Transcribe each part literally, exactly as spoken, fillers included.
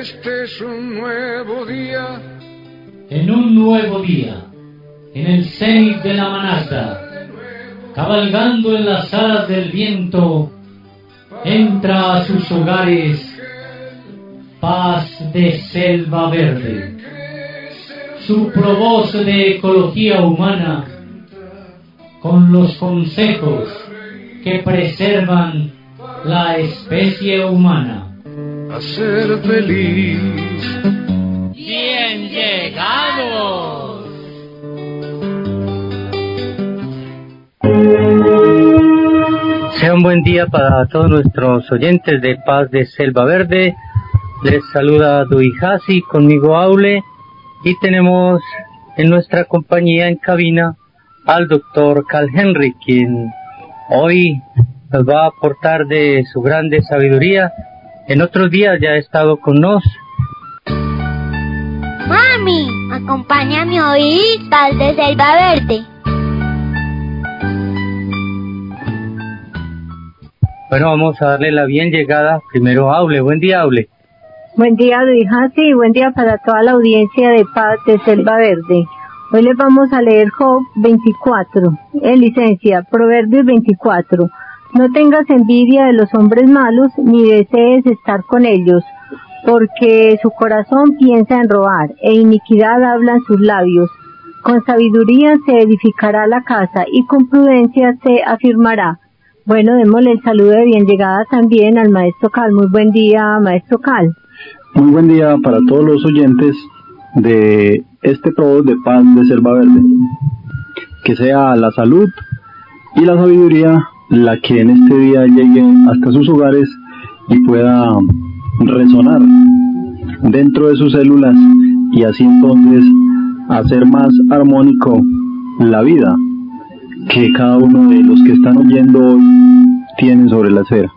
Este es un nuevo día. En un nuevo día, en el cenit de la manata, cabalgando en las alas del viento, entra a sus hogares Paz de Selva Verde. Su provoz de ecología humana, con los consejos que preservan la especie humana. A ser feliz. ¡Bien llegados! Sea un buen día para todos nuestros oyentes de Paz de Selva Verde. Les saluda Duijasi, conmigo Aule, y tenemos en nuestra compañía en cabina al doctor Carl Henry, quien hoy nos va a aportar de su grande sabiduría. En otros días ya ha estado con nosotros. Mami, acompáñame a oír Paz de Selva Verde. Bueno, vamos a darle la bien llegada primero a Aule. Buen día, Aule. Buen día, Duijasi, y buen día para toda la audiencia de Paz de Selva Verde. Hoy les vamos a leer Job veinticuatro, en licencia, Proverbios veinticuatro. No tengas envidia de los hombres malos, ni desees estar con ellos, porque su corazón piensa en robar, e iniquidad hablan sus labios. Con sabiduría se edificará la casa, y con prudencia se afirmará. Bueno, démosle el saludo de bien llegada también al maestro Cal. Muy buen día, maestro Cal. Muy buen día para todos los oyentes de este programa de Paz de Selva Verde. Que sea la salud y la sabiduría la que en este día llegue hasta sus hogares y pueda resonar dentro de sus células, y así entonces hacer más armónico la vida que cada uno de los que están oyendo hoy tienen sobre la esfera.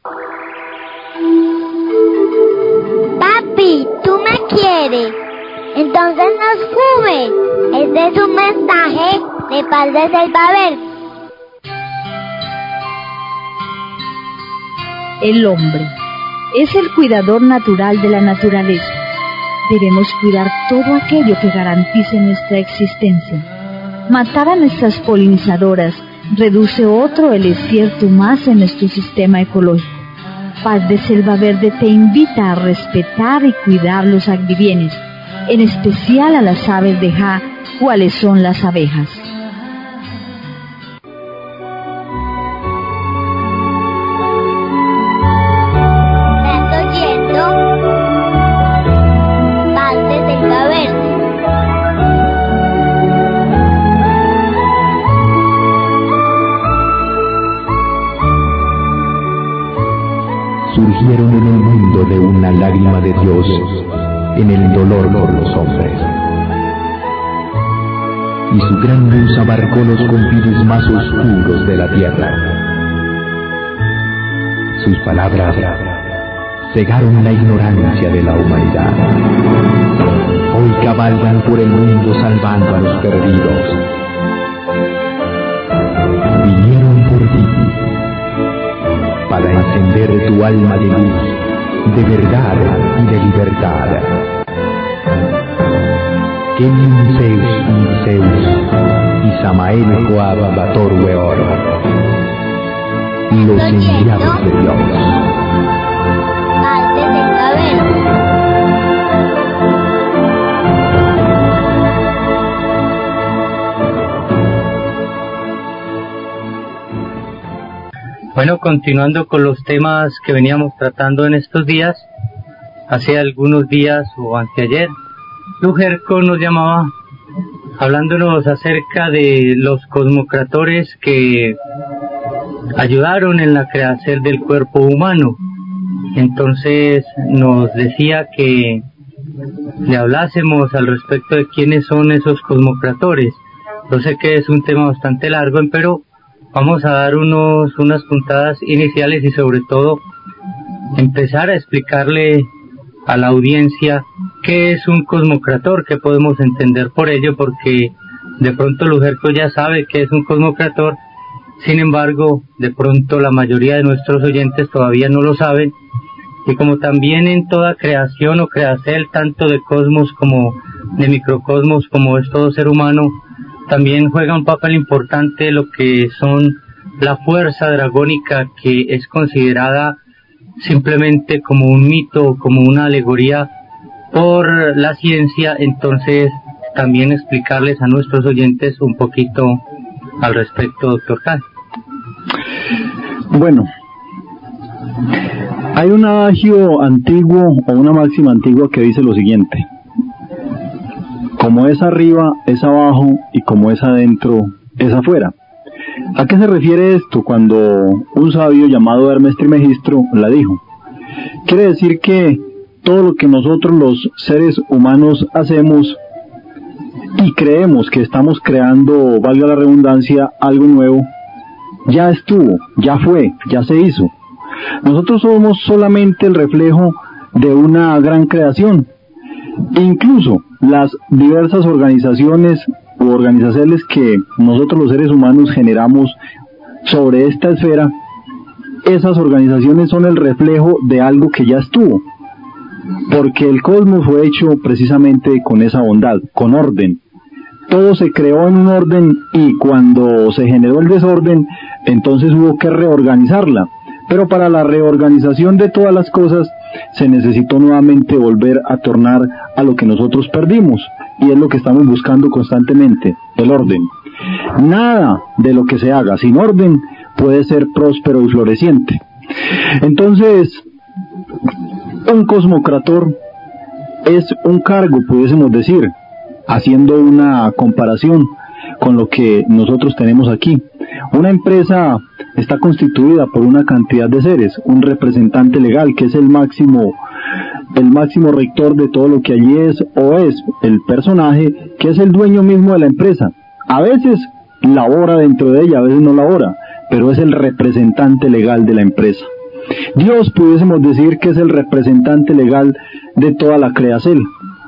Papi, tú me quieres, entonces no fumes. Este es un mensaje de Paz de Selva Verde. El hombre es el cuidador natural de la naturaleza. Debemos cuidar todo aquello que garantice nuestra existencia. Matar a nuestras polinizadoras reduce otro el desierto más en nuestro sistema ecológico. Paz de Selva Verde te invita a respetar y cuidar los agribienes, en especial a las aves de Ja, cuáles son las abejas. Surgieron en el mundo de una lágrima de Dios, en el dolor por los hombres. Y su gran luz abarcó los confines más oscuros de la tierra. Sus palabras cegaron la ignorancia de la humanidad. Hoy cabalgan por el mundo salvando a los perdidos. Vinieron por ti, para encender tu alma de luz, de verdad y de libertad. Kemin Zeus y Zeus, y Samael Joab Bator Weor, los enviados de Dios. Paz de Selva Verde. Bueno, continuando con los temas que veníamos tratando en estos días, hace algunos días o anteayer, Lujerco nos llamaba hablándonos acerca de los cosmocratores que ayudaron en la creación del cuerpo humano. Entonces nos decía que le hablásemos al respecto de quiénes son esos cosmocratores. Yo sé que es un tema bastante largo, pero vamos a dar unos unas puntadas iniciales y sobre todo empezar a explicarle a la audiencia qué es un cosmocrator, qué podemos entender por ello, porque de pronto Lujerco ya sabe qué es un cosmocrator, sin embargo, de pronto la mayoría de nuestros oyentes todavía no lo saben, Y como también en toda creación o creacel, tanto de cosmos como de microcosmos, como es todo ser humano, también juega un papel importante lo que son la fuerza dragónica, que es considerada simplemente como un mito, como una alegoría por la ciencia. Entonces también explicarles a nuestros oyentes un poquito al respecto, doctor Kahn. Bueno, hay un adagio antiguo o una máxima antigua que dice lo siguiente: como es arriba, es abajo, y como es adentro, es afuera. ¿A qué se refiere esto cuando un sabio llamado Hermes Trismegistro la dijo? Quiere decir que todo lo que nosotros los seres humanos hacemos y creemos que estamos creando, valga la redundancia, algo nuevo, ya estuvo, ya fue, ya se hizo. Nosotros somos solamente el reflejo de una gran creación. Incluso las diversas organizaciones u organizaciones que nosotros los seres humanos generamos sobre esta esfera, esas organizaciones son el reflejo de algo que ya estuvo, porque el cosmos fue hecho precisamente con esa bondad, con orden. Todo se creó en un orden, y cuando se generó el desorden, entonces hubo que reorganizarla. Pero para la reorganización de todas las cosas se necesitó nuevamente volver a tornar a lo que nosotros perdimos, y es lo que estamos buscando constantemente, el orden. Nada de lo que se haga sin orden puede ser próspero y floreciente. Entonces, un cosmocrator es un cargo, pudiésemos decir, haciendo una comparación con lo que nosotros tenemos aquí. Una empresa está constituida por una cantidad de seres, un representante legal que es el máximo, el máximo rector de todo lo que allí es o es, el personaje que es el dueño mismo de la empresa. A veces labora dentro de ella, a veces no labora, pero es el representante legal de la empresa. Dios, pudiésemos decir que es el representante legal de toda la creación,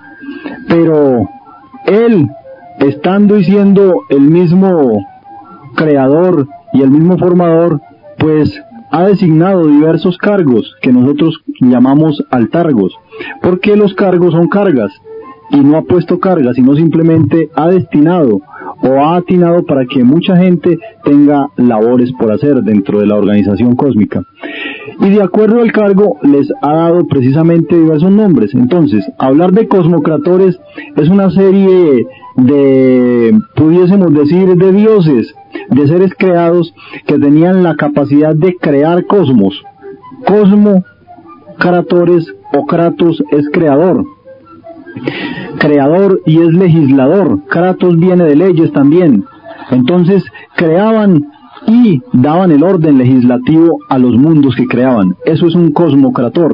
pero Él, estando y siendo el mismo creador y el mismo formador, pues ha designado diversos cargos que nosotros llamamos altargos, porque los cargos son cargas, y no ha puesto cargas, sino simplemente ha destinado o ha atinado para que mucha gente tenga labores por hacer dentro de la organización cósmica. Y de acuerdo al cargo les ha dado precisamente diversos nombres. Entonces, hablar de cosmocratores es una serie de, pudiésemos decir, de dioses, de seres creados que tenían la capacidad de crear cosmos. Cosmo, cratores o kratos es creador. Creador y es legislador. Kratos viene de leyes también. Entonces creaban y daban el orden legislativo a los mundos que creaban. Eso es un cosmocrator.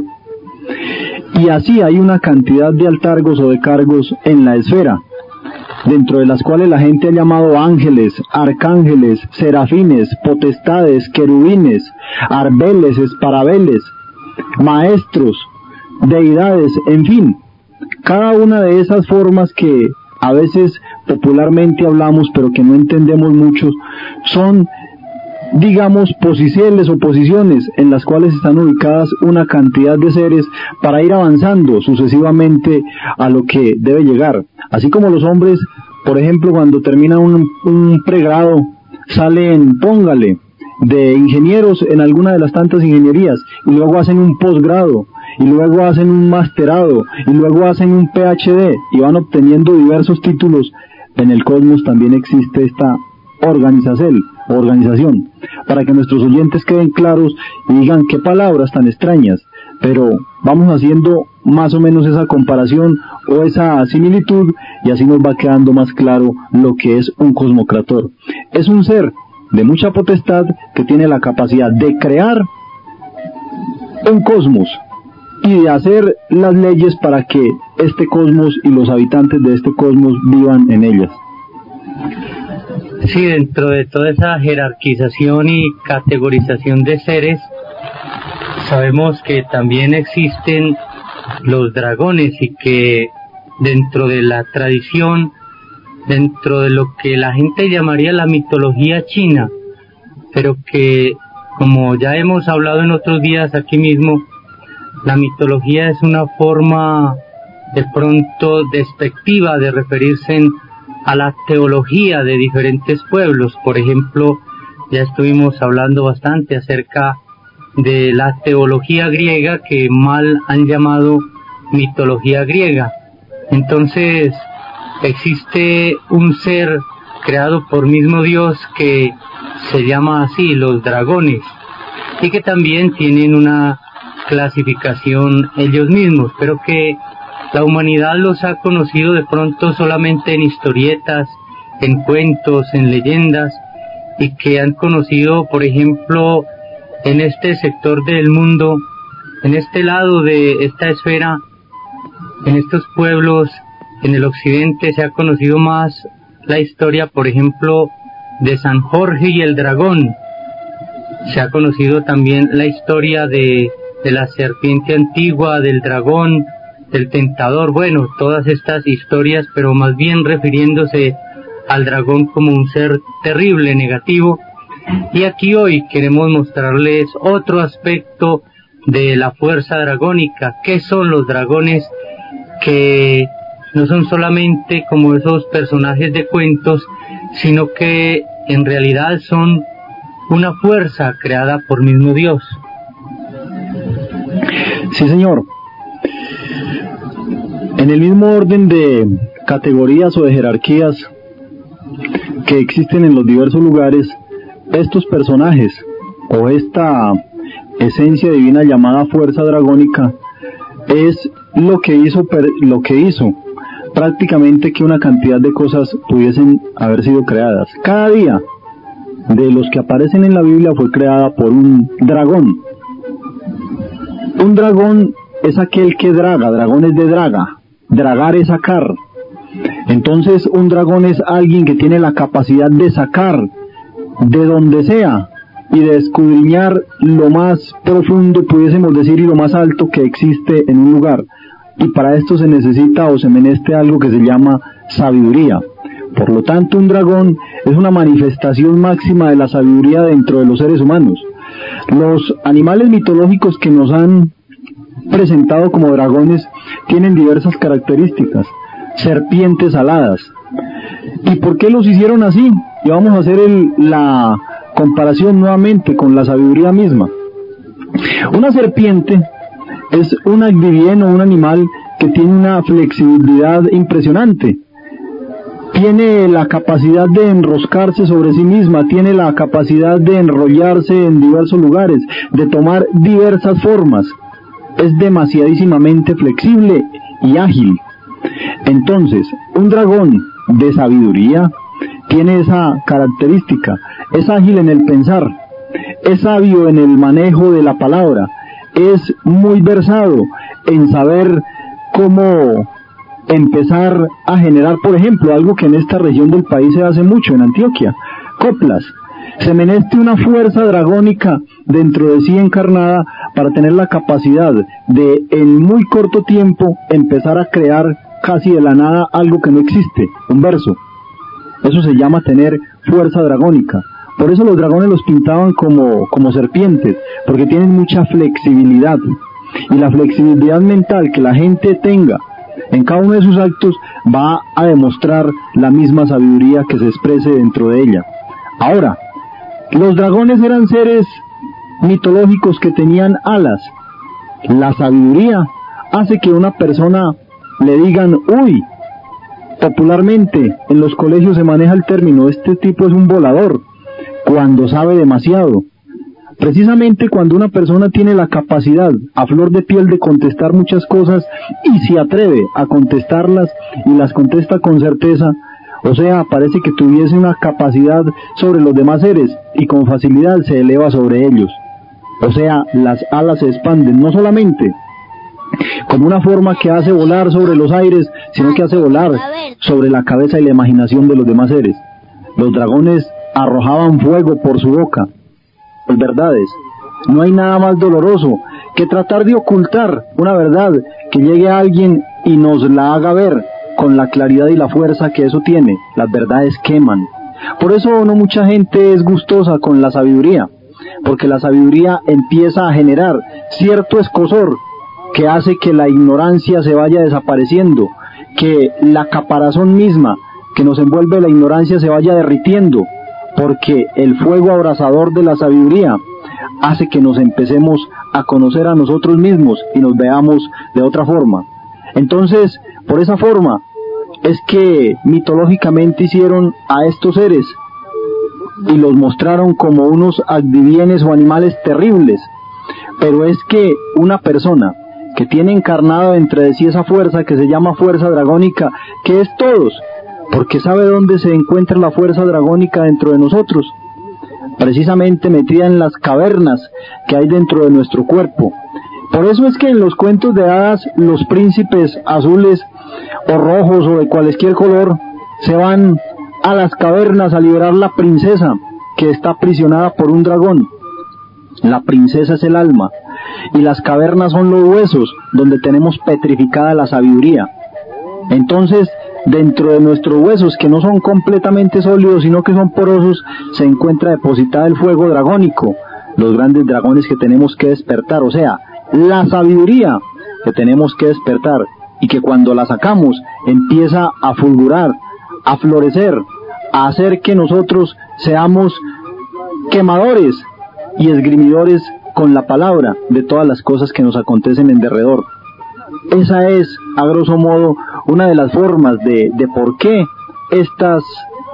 Y así hay una cantidad de altargos o de cargos en la esfera, dentro de las cuales la gente ha llamado ángeles, arcángeles, serafines, potestades, querubines, arbeles, esparabeles, maestros, deidades, en fin. Cada una de esas formas que a veces popularmente hablamos pero que no entendemos mucho, son, digamos, posiciones o posiciones en las cuales están ubicadas una cantidad de seres para ir avanzando sucesivamente a lo que debe llegar. Así como los hombres, por ejemplo, cuando terminan un, un pregrado, salen, póngale, de ingenieros en alguna de las tantas ingenierías, y luego hacen un posgrado, y luego hacen un masterado, y luego hacen un P H D, y van obteniendo diversos títulos. En el cosmos también existe esta organización, organización, para que nuestros oyentes queden claros y digan qué palabras tan extrañas, pero vamos haciendo más o menos esa comparación o esa similitud, y así nos va quedando más claro lo que es un cosmocrator. Es un ser de mucha potestad que tiene la capacidad de crear un cosmos y de hacer las leyes para que este cosmos y los habitantes de este cosmos vivan en ellas. Sí, dentro de toda esa jerarquización y categorización de seres, sabemos que también existen los dragones, y que dentro de la tradición, dentro de lo que la gente llamaría la mitología china, pero que, como ya hemos hablado en otros días aquí mismo, la mitología es una forma de pronto despectiva de referirse en, a la teología de diferentes pueblos. Por ejemplo, ya estuvimos hablando bastante acerca de la teología griega, que mal han llamado mitología griega. Entonces, existe un ser creado por mismo Dios que se llama así, los dragones, y que también tienen una clasificación ellos mismos, pero que la humanidad los ha conocido de pronto solamente en historietas, en cuentos, en leyendas, y que han conocido, por ejemplo, en este sector del mundo, en este lado de esta esfera, en estos pueblos, en el occidente, se ha conocido más la historia, por ejemplo, de San Jorge y el dragón. Se ha conocido también la historia de, de la serpiente antigua, del dragón, del tentador, bueno, todas estas historias, pero más bien refiriéndose al dragón como un ser terrible, negativo. Y aquí hoy queremos mostrarles otro aspecto de la fuerza dragónica. ¿Qué son los dragones? Que no son solamente como esos personajes de cuentos, sino que en realidad son una fuerza creada por mismo Dios. Sí, señor. En el mismo orden de categorías o de jerarquías que existen en los diversos lugares, estos personajes o esta esencia divina llamada fuerza dragónica es lo que hizo lo que hizo prácticamente que una cantidad de cosas pudiesen haber sido creadas. Cada día de los que aparecen en la Biblia fue creada por un dragón. Un dragón es aquel que draga, dragón es de draga, dragar es sacar. Entonces un dragón es alguien que tiene la capacidad de sacar de donde sea y de escudriñar lo más profundo, pudiésemos decir, y lo más alto que existe en un lugar. Y para esto se necesita o se meneste algo que se llama sabiduría. Por lo tanto, un dragón es una manifestación máxima de la sabiduría dentro de los seres humanos. Los animales mitológicos que nos han presentado como dragones tienen diversas características. Serpientes aladas. ¿Y por qué los hicieron así? Y vamos a hacer el, la comparación nuevamente con la sabiduría misma. Una serpiente es un activien o un animal que tiene una flexibilidad impresionante. Tiene la capacidad de enroscarse sobre sí misma, tiene la capacidad de enrollarse en diversos lugares, de tomar diversas formas. Es demasiadísimamente flexible y ágil. Entonces, un dragón de sabiduría tiene esa característica. Es ágil en el pensar, es sabio en el manejo de la palabra, es muy versado en saber cómo empezar a generar, por ejemplo, algo que en esta región del país se hace mucho, en Antioquia, coplas. Se meneste una fuerza dragónica dentro de sí encarnada para tener la capacidad de en muy corto tiempo empezar a crear casi de la nada algo que no existe, un verso. Eso se llama tener fuerza dragónica. Por eso los dragones los pintaban como, como serpientes, porque tienen mucha flexibilidad. Y la flexibilidad mental que la gente tenga en cada uno de sus actos va a demostrar la misma sabiduría que se exprese dentro de ella. Ahora, los dragones eran seres mitológicos que tenían alas. La sabiduría hace que una persona le digan, uy, popularmente en los colegios se maneja el término, este tipo es un volador, cuando sabe demasiado. Precisamente cuando una persona tiene la capacidad a flor de piel de contestar muchas cosas y se atreve a contestarlas y las contesta con certeza, o sea, parece que tuviese una capacidad sobre los demás seres y con facilidad se eleva sobre ellos. O sea, las alas se expanden, no solamente como una forma que hace volar sobre los aires, sino que hace volar sobre la cabeza y la imaginación de los demás seres. Los dragones arrojaban fuego por su boca. Pues verdades, no hay nada más doloroso que tratar de ocultar una verdad que llegue a alguien y nos la haga ver con la claridad y la fuerza que eso tiene. Las verdades queman. Por eso no mucha gente es gustosa con la sabiduría, porque la sabiduría empieza a generar cierto escozor que hace que la ignorancia se vaya desapareciendo, que la caparazón misma que nos envuelve la ignorancia se vaya derritiendo, porque el fuego abrasador de la sabiduría hace que nos empecemos a conocer a nosotros mismos y nos veamos de otra forma. Entonces, por esa forma es que mitológicamente hicieron a estos seres y los mostraron como unos adivienes o animales terribles. Pero es que una persona que tiene encarnado entre de sí esa fuerza que se llama fuerza dragónica, que es todos, porque sabe dónde se encuentra la fuerza dragónica dentro de nosotros, precisamente metida en las cavernas que hay dentro de nuestro cuerpo. Por eso es que en los cuentos de hadas los príncipes azules o rojos o de cualquier color se van a las cavernas a liberar la princesa que está aprisionada por un dragón. La princesa es el alma y las cavernas son los huesos donde tenemos petrificada la sabiduría. Entonces, dentro de nuestros huesos, que no son completamente sólidos sino que son porosos, se encuentra depositada el fuego dragónico, los grandes dragones que tenemos que despertar, o sea, la sabiduría que tenemos que despertar, y que cuando la sacamos empieza a fulgurar, a florecer, a hacer que nosotros seamos quemadores y esgrimidores con la palabra de todas las cosas que nos acontecen en derredor. Esa es, a grosso modo, una de las formas de, de por qué estas,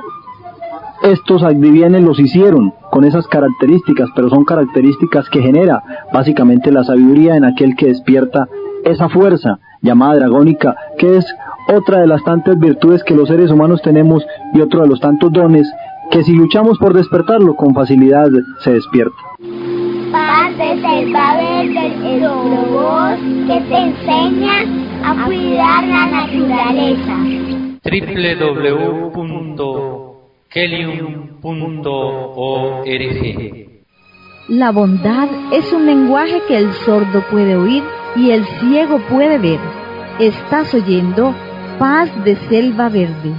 estos adivienes los hicieron con esas características, pero son características que genera básicamente la sabiduría en aquel que despierta esa fuerza llamada dragónica, que es otra de las tantas virtudes que los seres humanos tenemos y otro de los tantos dones que si luchamos por despertarlo con facilidad se despierta. Paz de Selva Verde, el robot que te enseña a cuidar la naturaleza. doble u doble u doble u punto kelium punto org. La bondad es un lenguaje que el sordo puede oír y el ciego puede ver. Estás oyendo Paz de Selva Verde.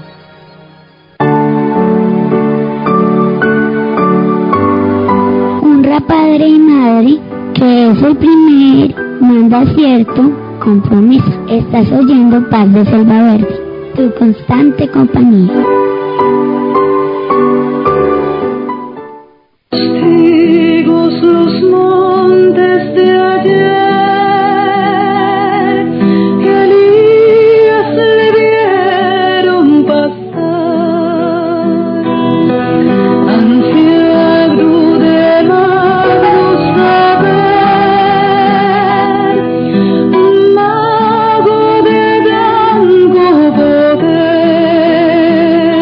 Honra padre y madre, que es el primer manda cierto compromiso. Estás oyendo Paz de Selva Verde, tu constante compañía. Testigos los montes de ayer. Poder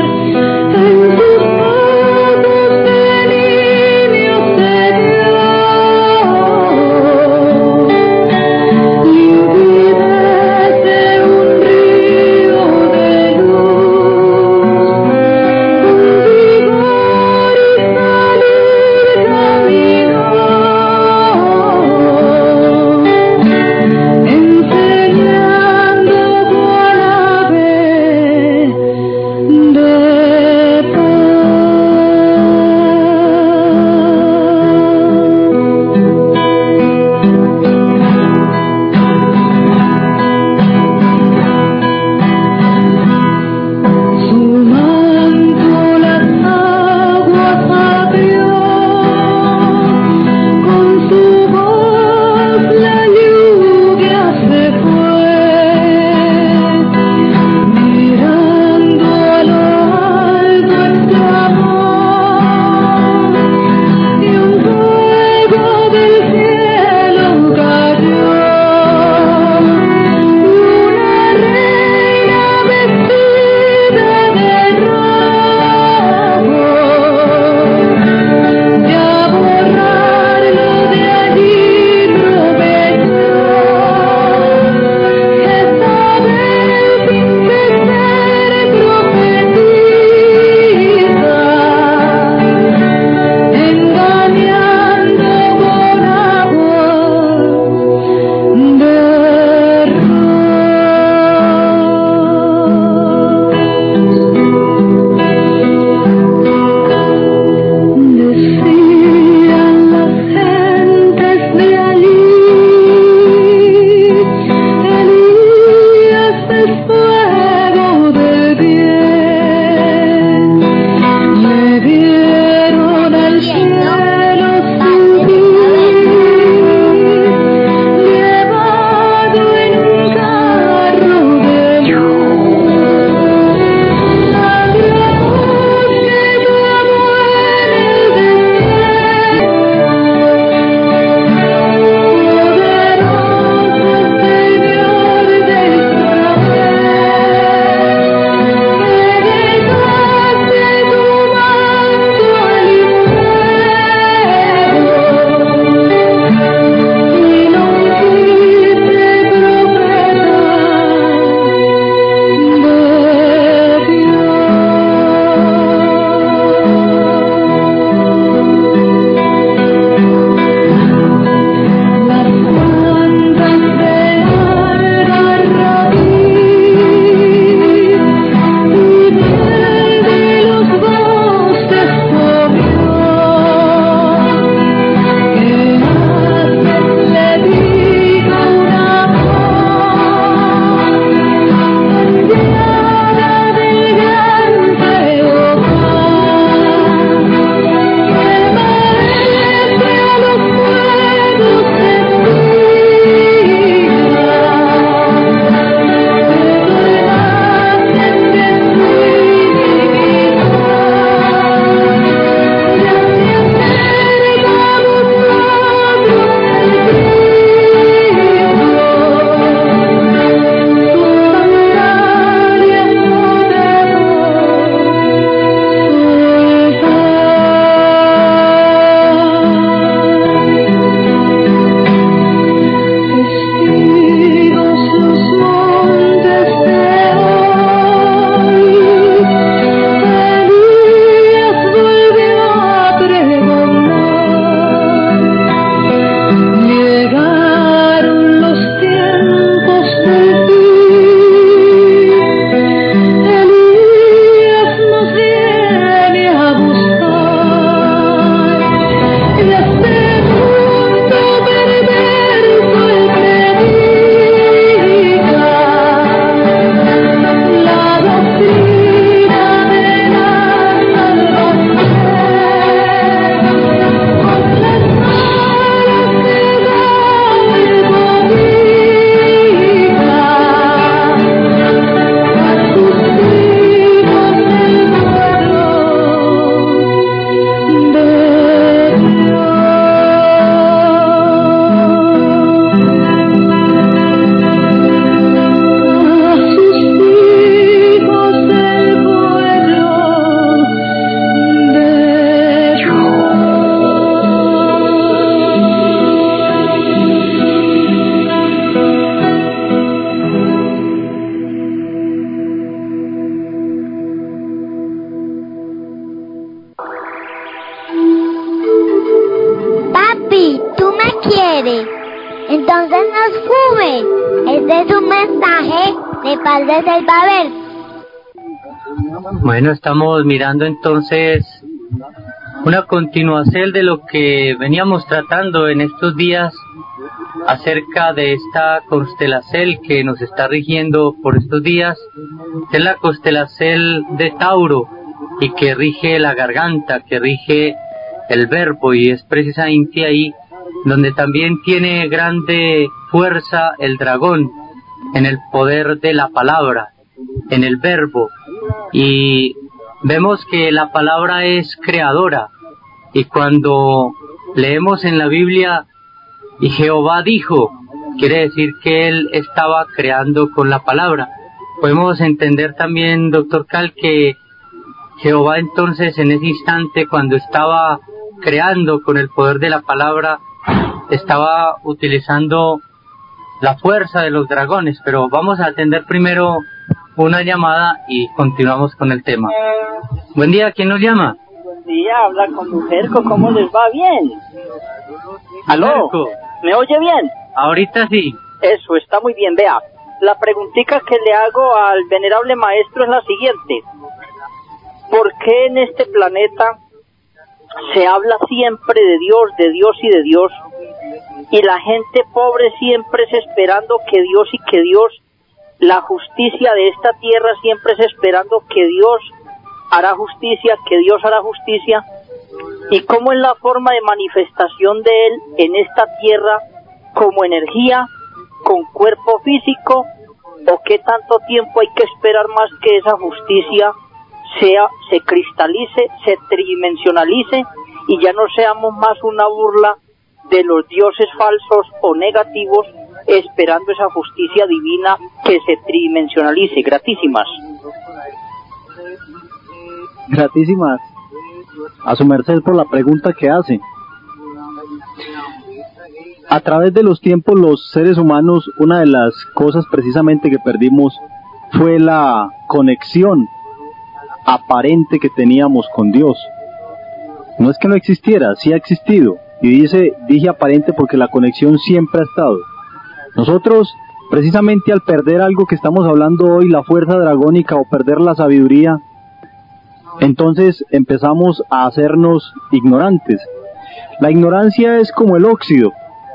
Entonces no es fume. Este es un mensaje de Paz de Selva Verde. Bueno, estamos mirando entonces una continuación de lo que veníamos tratando en estos días acerca de esta constelación que nos está rigiendo por estos días, que es la constelación de Tauro y que rige la garganta, que rige el verbo, y es precisamente ahí donde también tiene grande fuerza el dragón, en el poder de la palabra, en el verbo. Y vemos que la palabra es creadora, y cuando leemos en la Biblia y Jehová dijo, quiere decir que él estaba creando con la palabra. Podemos entender también, doctor Cal, que Jehová entonces en ese instante, cuando estaba creando con el poder de la palabra, estaba utilizando la fuerza de los dragones. Pero vamos a atender primero una llamada y continuamos con el tema. Buen día, ¿quién nos llama? Buen día, habla con Lujerco, ¿cómo les va? Bien. ¿Aló? Lujerco. ¿Me oye bien? Ahorita sí. Eso, está muy bien. Vea, la preguntita que le hago al venerable maestro es la siguiente. ¿Por qué en este planeta se habla siempre de Dios, de Dios y de Dios, y la gente pobre siempre es esperando que Dios y que Dios, la justicia de esta tierra siempre es esperando que Dios hará justicia, que Dios hará justicia? ¿Y cómo es la forma de manifestación de Él en esta tierra, como energía, con cuerpo físico? ¿O qué tanto tiempo hay que esperar más que esa justicia sea, se cristalice, se tridimensionalice y ya no seamos más una burla de los dioses falsos o negativos, esperando esa justicia divina que se tridimensionalice? Gratísimas. Gratísimas a su merced por la pregunta que hace. A través de los tiempos, los seres humanos, una de las cosas precisamente que perdimos fue la conexión aparente que teníamos con Dios. No es que no existiera, sí ha existido, y dice, dije aparente porque la conexión siempre ha estado. Nosotros, precisamente al perder algo que estamos hablando hoy, la fuerza dragónica, o perder la sabiduría, entonces empezamos a hacernos ignorantes. La ignorancia es como el óxido.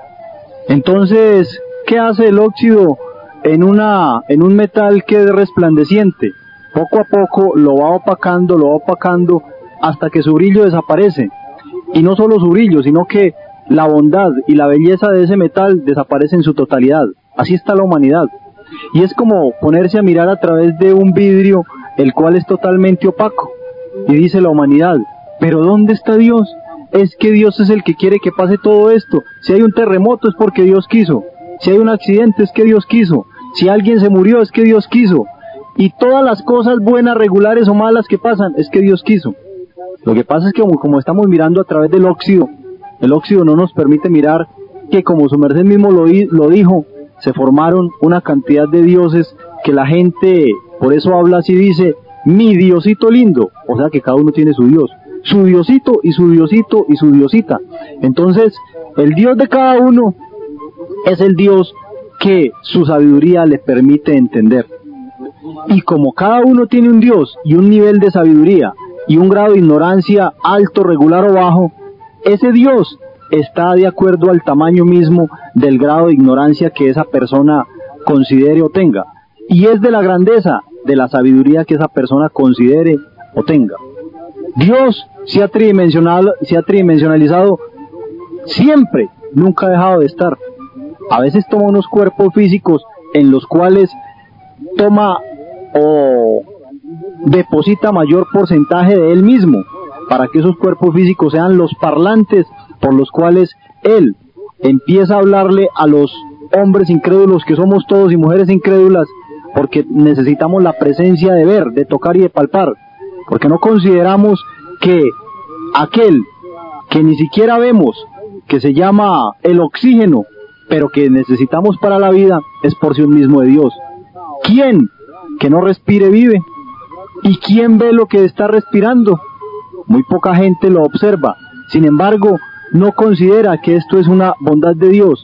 Entonces, ¿qué hace el óxido en una en un metal que es resplandeciente? Poco a poco lo va opacando, lo va opacando hasta que su brillo desaparece. Y no solo su brillo, sino que la bondad y la belleza de ese metal desaparece en su totalidad. Así está la humanidad. Y es como ponerse a mirar a través de un vidrio el cual es totalmente opaco. Y dice la humanidad, ¿pero dónde está Dios? Es que Dios es el que quiere que pase todo esto. Si hay un terremoto es porque Dios quiso. Si hay un accidente es que Dios quiso. Si alguien se murió es que Dios quiso. Y todas las cosas buenas, regulares o malas que pasan es que Dios quiso. Lo que pasa es que como, como estamos mirando a través del óxido, el óxido no nos permite mirar que, como su merced mismo lo, lo dijo, se formaron una cantidad de dioses que la gente, por eso habla así, dice, mi Diosito lindo, o sea que cada uno tiene su Dios, su Diosito y su Diosito y su Diosita. Entonces, el Dios de cada uno es el Dios que su sabiduría le permite entender. Y como cada uno tiene un Dios y un nivel de sabiduría y un grado de ignorancia alto, regular o bajo, ese Dios está de acuerdo al tamaño mismo del grado de ignorancia que esa persona considere o tenga. Y es de la grandeza de la sabiduría que esa persona considere o tenga. Dios se ha tridimensional, se ha tridimensionalizado siempre, nunca ha dejado de estar. A veces toma unos cuerpos físicos en los cuales toma o deposita mayor porcentaje de él mismo, para que esos cuerpos físicos sean los parlantes por los cuales él empieza a hablarle a los hombres incrédulos que somos todos y mujeres incrédulas, porque necesitamos la presencia de ver, de tocar y de palpar, porque no consideramos que aquel que ni siquiera vemos, que se llama el oxígeno, pero que necesitamos para la vida, es porción mismo de Dios. ¿Quién que no respire vive? ¿Y quién ve lo que está respirando? Muy poca gente lo observa. Sin embargo, no considera que esto es una bondad de Dios.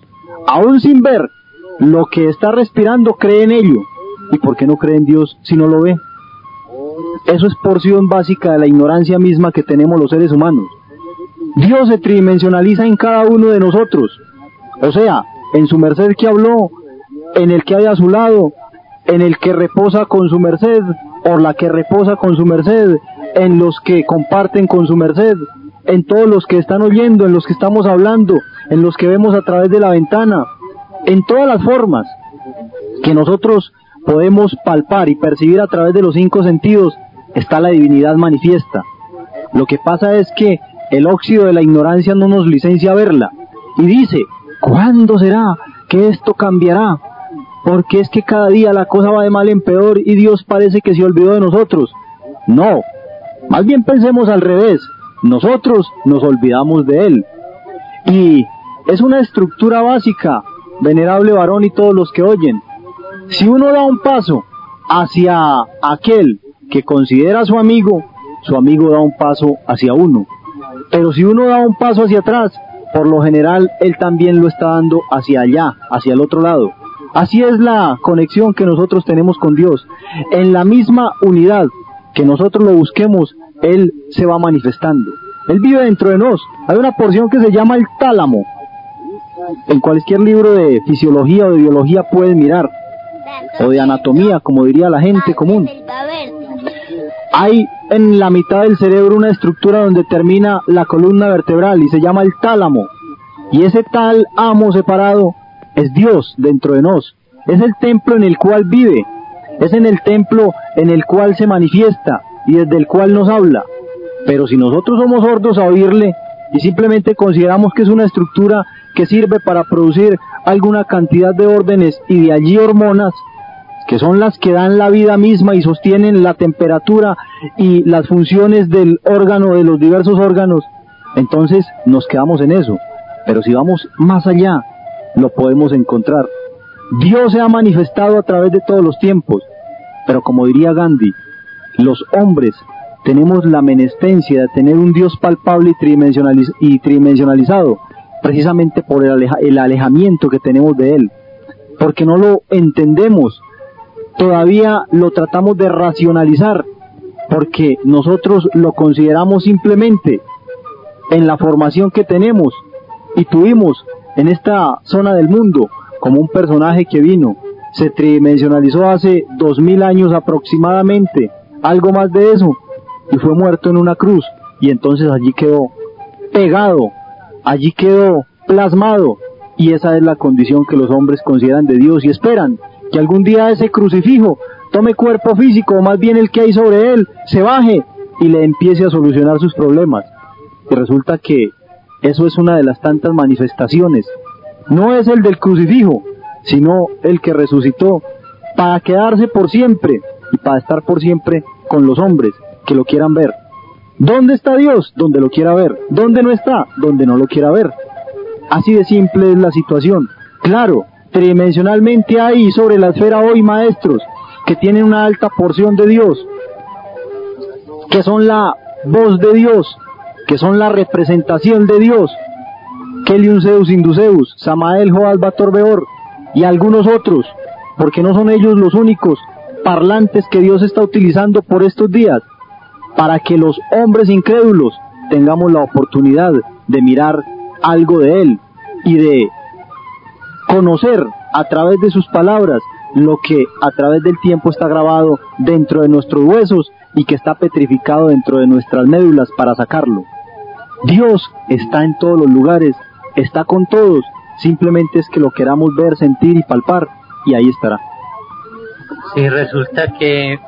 aún sin ver lo que está respirando, cree en ello. ¿Y por qué no cree en Dios si no lo ve? Eso es porción básica de la ignorancia misma que tenemos los seres humanos. Dios se tridimensionaliza en cada uno de nosotros, o sea, en su merced que habló, en el que hay a su lado, en el que reposa con su merced, o la que reposa con su merced, en los que comparten con su merced, en todos los que están oyendo, en los que estamos hablando, en los que vemos a través de la ventana, en todas las formas que nosotros podemos palpar y percibir a través de los cinco sentidos, está la divinidad manifiesta. Lo que pasa es que el óxido de la ignorancia no nos licencia a verla, y dice, ¿cuándo será que esto cambiará? Porque es que cada día la cosa va de mal en peor y Dios parece que se olvidó de nosotros. No, más bien pensemos al revés, nosotros nos olvidamos de Él. Y es una estructura básica, venerable varón y todos los que oyen. Si uno da un paso hacia aquel que considera su amigo, su amigo da un paso hacia uno. Pero si uno da un paso hacia atrás, por lo general él también lo está dando hacia allá, hacia el otro lado. Así es la conexión que nosotros tenemos con Dios. En la misma unidad que nosotros lo busquemos, Él se va manifestando. Él vive dentro de nos. Hay una porción que se llama el tálamo. En cualquier libro de fisiología o de biología pueden mirar, o de anatomía, como diría la gente común. Hay en la mitad del cerebro una estructura donde termina la columna vertebral y se llama el tálamo. Y ese tal amo separado es Dios dentro de nos. Es el templo en el cual vive. Es en el templo en el cual se manifiesta y desde el cual nos habla. Pero si nosotros somos sordos a oírle y simplemente consideramos que es una estructura que sirve para producir alguna cantidad de órdenes y de allí hormonas, que son las que dan la vida misma y sostienen la temperatura y las funciones del órgano, de los diversos órganos, entonces nos quedamos en eso. Pero si vamos más allá, lo podemos encontrar. Dios se ha manifestado a través de todos los tiempos, pero como diría Gandhi, los hombres tenemos la menestencia de tener un Dios palpable y, tridimensionaliz y tridimensionalizado, precisamente por el, aleja el alejamiento que tenemos de Él, porque no lo entendemos, todavía lo tratamos de racionalizar, porque nosotros lo consideramos simplemente en la formación que tenemos y tuvimos en esta zona del mundo, como un personaje que vino, se tridimensionalizó hace dos mil años aproximadamente, algo más de eso, y fue muerto en una cruz, y entonces allí quedó pegado, allí quedó plasmado, y esa es la condición que los hombres consideran de Dios y esperan, que algún día ese crucifijo tome cuerpo físico, o más bien el que hay sobre él, se baje y le empiece a solucionar sus problemas. Y resulta que eso es una de las tantas manifestaciones. No es el del crucifijo, sino el que resucitó para quedarse por siempre y para estar por siempre con los hombres que lo quieran ver. ¿Dónde está Dios? Donde lo quiera ver. ¿Dónde no está? Donde no lo quiera ver. Así de simple es la situación. Claro, tridimensionalmente hay sobre la esfera hoy maestros que tienen una alta porción de Dios, que son la voz de Dios, que son la representación de Dios, Keliun Zeus Induceus, Samael Joal Bator Beor y algunos otros, porque no son ellos los únicos parlantes que Dios está utilizando por estos días, para que los hombres incrédulos tengamos la oportunidad de mirar algo de Él y de conocer a través de sus palabras lo que a través del tiempo está grabado dentro de nuestros huesos y que está petrificado dentro de nuestras médulas para sacarlo. Dios está en todos los lugares, está con todos, simplemente es que lo queramos ver, sentir y palpar, y ahí estará. Sí, resulta que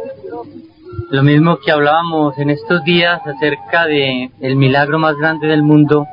lo mismo que hablábamos en estos días acerca de el milagro más grande del mundo,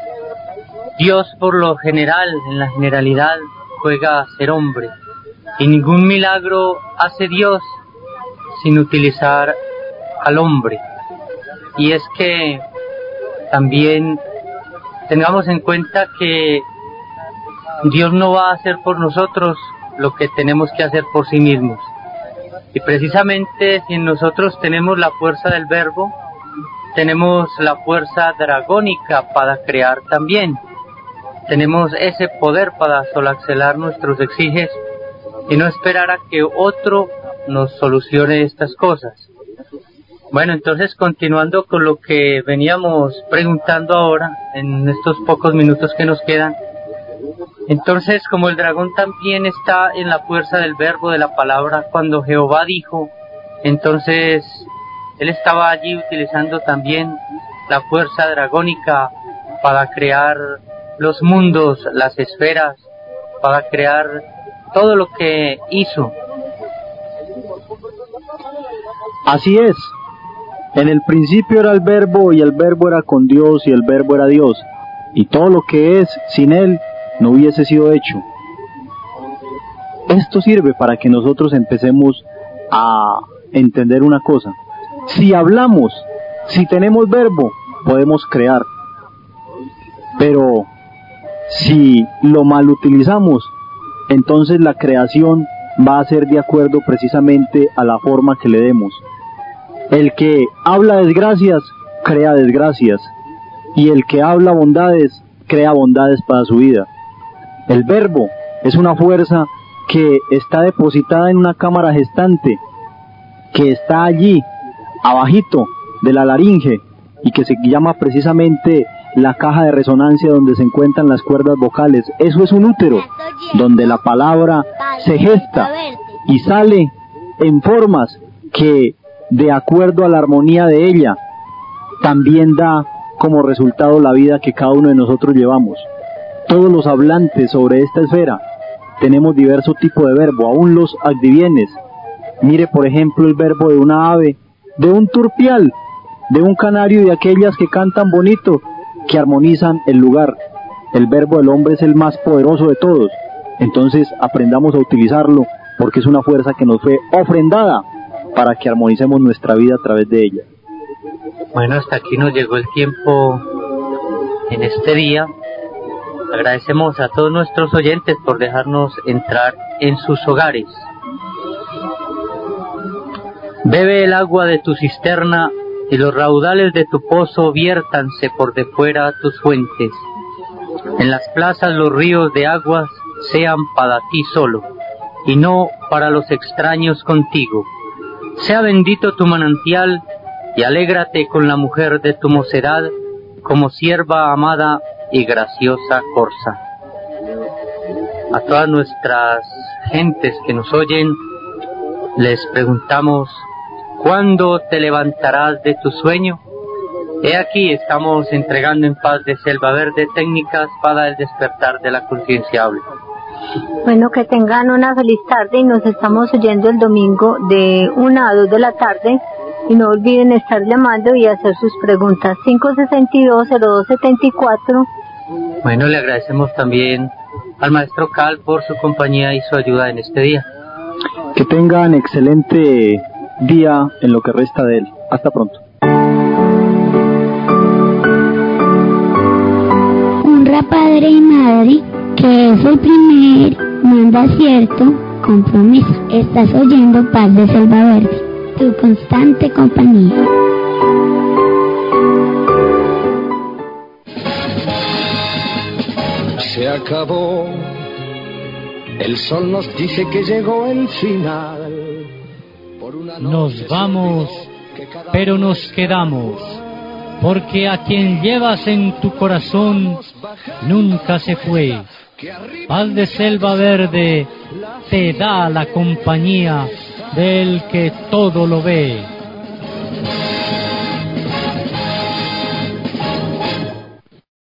Dios por lo general, en la generalidad, juega a ser hombre, y ningún milagro hace Dios sin utilizar al hombre. Y es que también tengamos en cuenta que Dios no va a hacer por nosotros lo que tenemos que hacer por sí mismos. Y precisamente si nosotros tenemos la fuerza del verbo, tenemos la fuerza dragónica para crear también. tenemos ese poder para solacelar nuestros exiges y no esperar a que otro nos solucione estas cosas. Bueno, entonces continuando con lo que veníamos preguntando ahora, en estos pocos minutos que nos quedan, entonces como el dragón también está en la fuerza del verbo, de la palabra, cuando Jehová dijo, entonces él estaba allí utilizando también la fuerza dragónica para crear los mundos, las esferas, para crear todo lo que hizo. Así es. En el principio era el verbo, y el verbo era con Dios, y el verbo era Dios. Y todo lo que es, sin él, no hubiese sido hecho. Esto sirve para que nosotros empecemos a entender una cosa. Si hablamos, si tenemos verbo, podemos crear. Pero si lo mal utilizamos, entonces la creación va a ser de acuerdo precisamente a la forma que le demos. El que habla desgracias, crea desgracias, y el que habla bondades, crea bondades para su vida. El verbo es una fuerza que está depositada en una cámara gestante, que está allí, abajito de la laringe, y que se llama precisamente la caja de resonancia donde se encuentran las cuerdas vocales. Eso es un útero, donde la palabra se gesta y sale en formas que, de acuerdo a la armonía de ella, también da como resultado la vida que cada uno de nosotros llevamos. Todos los hablantes sobre esta esfera tenemos diversos tipos de verbo, aún los adivienes. Mire por ejemplo el verbo de una ave, de un turpial, de un canario y de aquellas que cantan bonito, que armonizan el lugar. El verbo del hombre es el más poderoso de todos, entonces aprendamos a utilizarlo, porque es una fuerza que nos fue ofrendada para que armonicemos nuestra vida a través de ella. Bueno, hasta aquí nos llegó el tiempo en este día. Agradecemos a todos nuestros oyentes por dejarnos entrar en sus hogares. Bebe el agua de tu cisterna y los raudales de tu pozo viértanse por de fuera tus fuentes. En las plazas los ríos de aguas sean para ti solo, y no para los extraños contigo. Sea bendito tu manantial, y alégrate con la mujer de tu mocedad, como sierva amada y graciosa corza. A todas nuestras gentes que nos oyen, les preguntamos, ¿cuándo te levantarás de tu sueño? He aquí estamos entregando en Paz de Selva Verde técnicas para el despertar de la concienciable. Bueno, que tengan una feliz tarde y nos estamos oyendo el domingo de una a dos de la tarde. Y no olviden estar llamando y hacer sus preguntas. cinco seis dos, cero dos siete cuatro. Bueno, le agradecemos también al maestro Cal por su compañía y su ayuda en este día. Que tengan excelente día en lo que resta de él. Hasta pronto. Honra padre y madre, que es el primer, manda cierto compromiso. Estás oyendo Paz de Selva Verde, tu constante compañía. Se acabó, el sol nos dice que llegó el final. Por una Nos vamos, pero nos quedamos, porque a quien llevas en tu corazón nunca se fue. Paz de Selva Verde te da la compañía del que todo lo ve.